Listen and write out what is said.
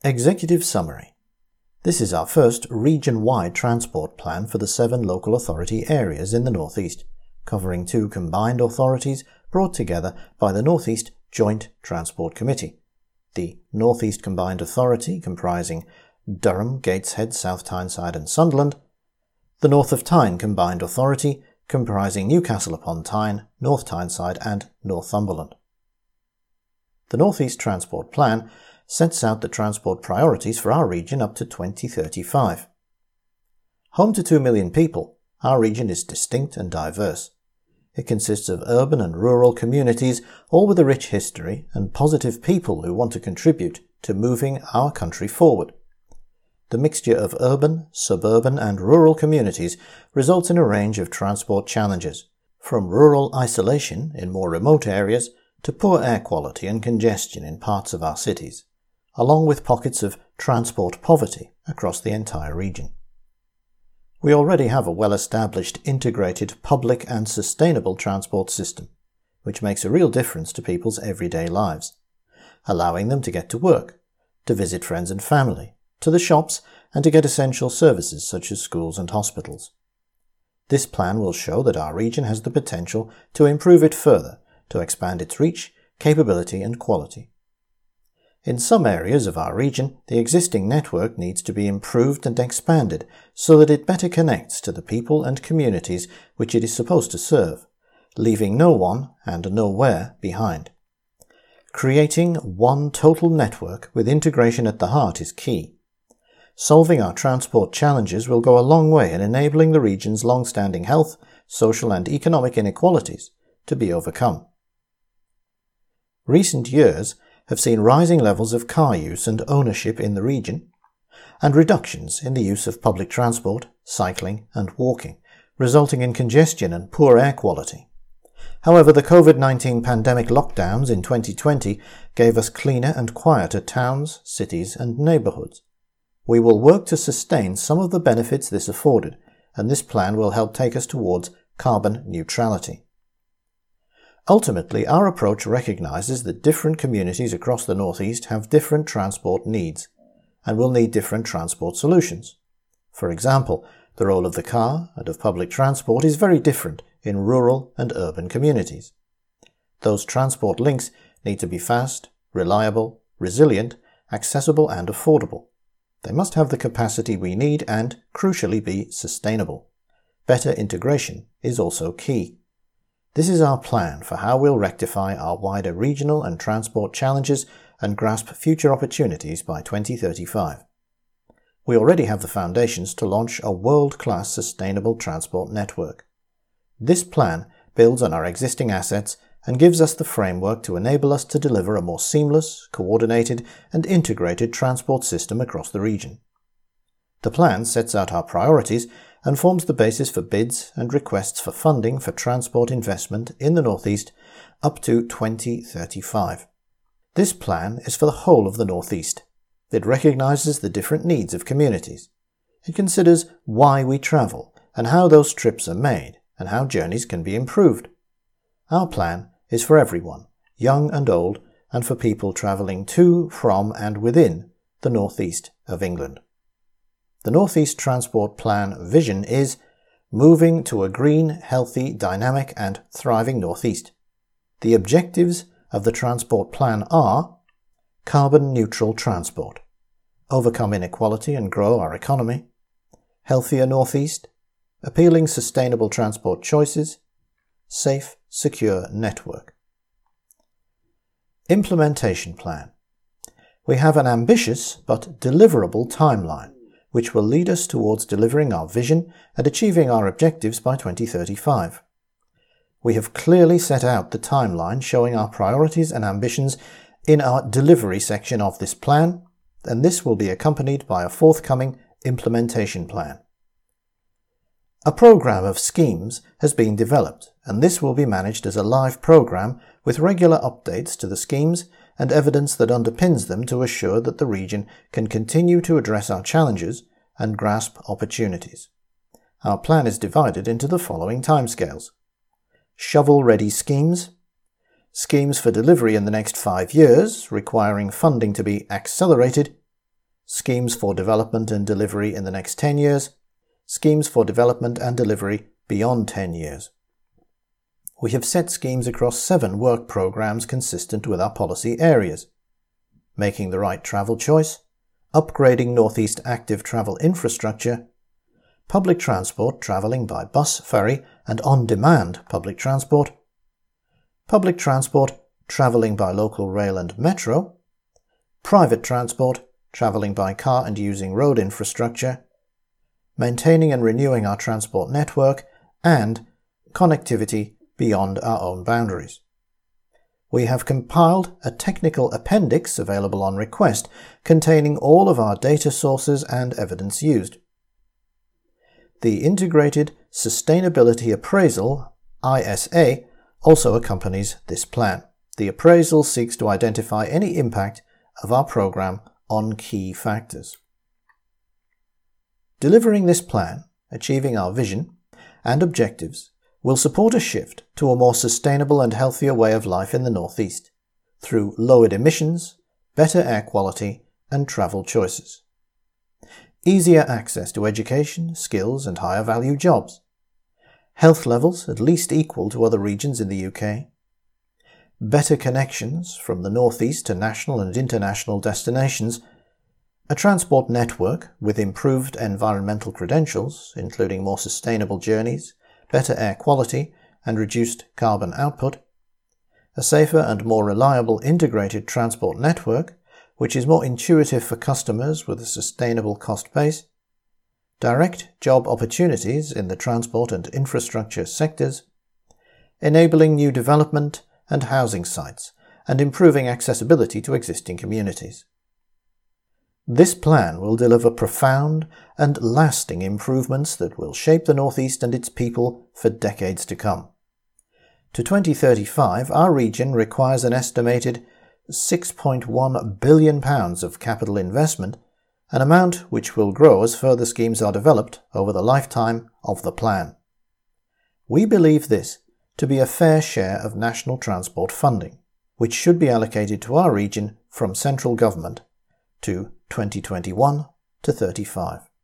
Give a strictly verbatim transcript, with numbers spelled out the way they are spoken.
Executive Summary. This is our first region-wide transport plan for the seven local authority areas in the North East, covering two combined authorities brought together by the North East Joint Transport Committee. The North East Combined Authority, comprising Durham, Gateshead, South Tyneside and Sunderland. The North of Tyne Combined Authority, comprising Newcastle upon Tyne, North Tyneside and Northumberland. The North East Transport Plan sets out the transport priorities for our region up to twenty thirty-five. Home to two million people, our region is distinct and diverse. It consists of urban and rural communities, all with a rich history and positive people who want to contribute to moving our country forward. The mixture of urban, suburban and rural communities results in a range of transport challenges, from rural isolation in more remote areas to poor air quality and congestion in parts of our cities, along with pockets of transport poverty across the entire region. We already have a well-established integrated public and sustainable transport system, which makes a real difference to people's everyday lives, allowing them to get to work, to visit friends and family, to the shops, and to get essential services such as schools and hospitals. This plan will show that our region has the potential to improve it further, to expand its reach, capability and quality. In some areas of our region, the existing network needs to be improved and expanded so that it better connects to the people and communities which it is supposed to serve, leaving no one and nowhere behind. Creating one total network with integration at the heart is key. Solving our transport challenges will go a long way in enabling the region's long-standing health, social and economic inequalities to be overcome. Recent years have seen rising levels of car use and ownership in the region, and reductions in the use of public transport, cycling and walking, resulting in congestion and poor air quality. However, the COVID nineteen pandemic lockdowns in twenty twenty gave us cleaner and quieter towns, cities and neighbourhoods. We will work to sustain some of the benefits this afforded, and this plan will help take us towards carbon neutrality. Ultimately, our approach recognises that different communities across the North East have different transport needs and will need different transport solutions. For example, the role of the car and of public transport is very different in rural and urban communities. Those transport links need to be fast, reliable, resilient, accessible and affordable. They must have the capacity we need and, crucially, be sustainable. Better integration is also key. This is our plan for how we'll rectify our wider regional and transport challenges and grasp future opportunities by twenty thirty-five. We already have the foundations to launch a world-class sustainable transport network. This plan builds on our existing assets and gives us the framework to enable us to deliver a more seamless, coordinated and integrated transport system across the region. The plan sets out our priorities and forms the basis for bids and requests for funding for transport investment in the North East up to twenty thirty-five. This plan is for the whole of the North East. It recognises the different needs of communities. It considers why we travel and how those trips are made and how journeys can be improved. Our plan is for everyone, young and old, and for people travelling to, from and within the North East of England. The North East Transport Plan vision is moving to a green, healthy, dynamic and thriving North East. The objectives of the Transport Plan are carbon neutral transport, overcome inequality and grow our economy, healthier North East, appealing sustainable transport choices, safe, secure network. Implementation Plan. We have an ambitious but deliverable timeline, which will lead us towards delivering our vision and achieving our objectives by twenty thirty-five. We have clearly set out the timeline showing our priorities and ambitions in our delivery section of this plan, and this will be accompanied by a forthcoming implementation plan. A programme of schemes has been developed, and this will be managed as a live programme with regular updates to the schemes and evidence that underpins them to assure that the region can continue to address our challenges and grasp opportunities. Our plan is divided into the following timescales. Shovel-ready schemes, schemes for delivery in the next five years, requiring funding to be accelerated, schemes for development and delivery in the next ten years, schemes for development and delivery beyond ten years. We have set schemes across seven work programs consistent with our policy areas: making the right travel choice, upgrading North East active travel infrastructure, public transport travelling by bus, ferry and on-demand public transport, public transport travelling by local rail and metro, private transport travelling by car and using road infrastructure, maintaining and renewing our transport network, and connectivity beyond our own boundaries. We have compiled a technical appendix available on request containing all of our data sources and evidence used. The Integrated Sustainability Appraisal, I S A, also accompanies this plan. The appraisal seeks to identify any impact of our program on key factors. Delivering this plan, achieving our vision and objectives, will support a shift to a more sustainable and healthier way of life in the North East through lowered emissions, better air quality and travel choices, easier access to education, skills and higher value jobs, health levels at least equal to other regions in the U K, better connections from the North East to national and international destinations, a transport network with improved environmental credentials, including more sustainable journeys, better air quality and reduced carbon output, a safer and more reliable integrated transport network which is more intuitive for customers with a sustainable cost base, direct job opportunities in the transport and infrastructure sectors, enabling new development and housing sites, and improving accessibility to existing communities. This plan will deliver profound and lasting improvements that will shape the North East and its people for decades to come. To twenty thirty-five, our region requires an estimated six point one billion pounds of capital investment, an amount which will grow as further schemes are developed over the lifetime of the plan. We believe this to be a fair share of national transport funding, which should be allocated to our region from central government to twenty twenty-one to thirty-five.